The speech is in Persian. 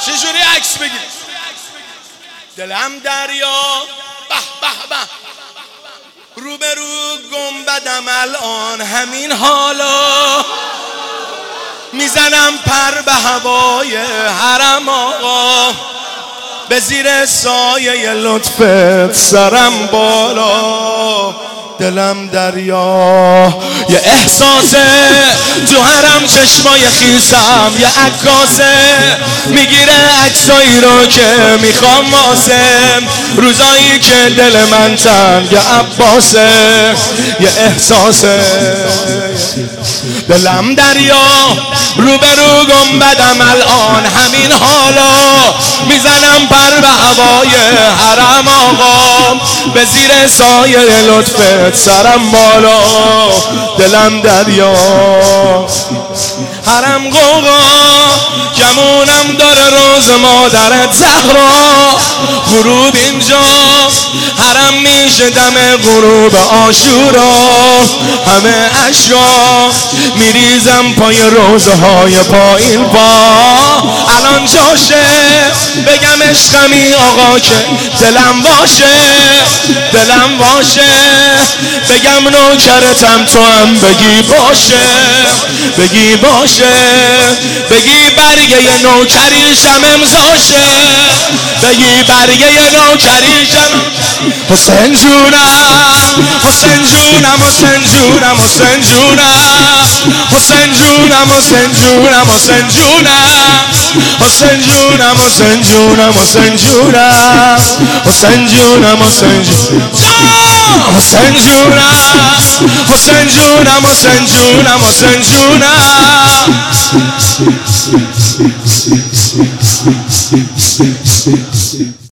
چجوری عکس بگیر؟ دلم دریا به به به روبرو گنبدم الان همین حالا میزنم پر به هوای حرم آقا به زیر سایه لطفت سرم بالا دلم دریا یه احساسه تو حرم چشمای خیسم یه عکاسه میگیره عکسایی رو که میخوام واسه روزایی که دل من تنگ عباسه یه احساسه دلم دریا روبرو گنبدم الان همین حالا میزنم پر به هوای حرم آقا به زیر سایه لطفت سرم بالا دلم دریا حرم قوقا گمونم داره روز مادرت زهرا غروب اینجا حرم میشه دم غروب عاشورا همه اشکا میریزم پای روزهای پایین الان جاشه بگم عشقمی آقا که دلم باشه بگم نوکرتم تو هم بگی باشه بگی برگه نوکریشم امضاشه بگی برگه نوکریشم حسین جونم حسین جونم حسین جونم حسین جونم حسین جونم حسین جونم حسین جونم حسین جونم حسین جونم حسین جونم حسین جونم حسین جونم حسین جونم حسین جونم حسین جونم حسین جونم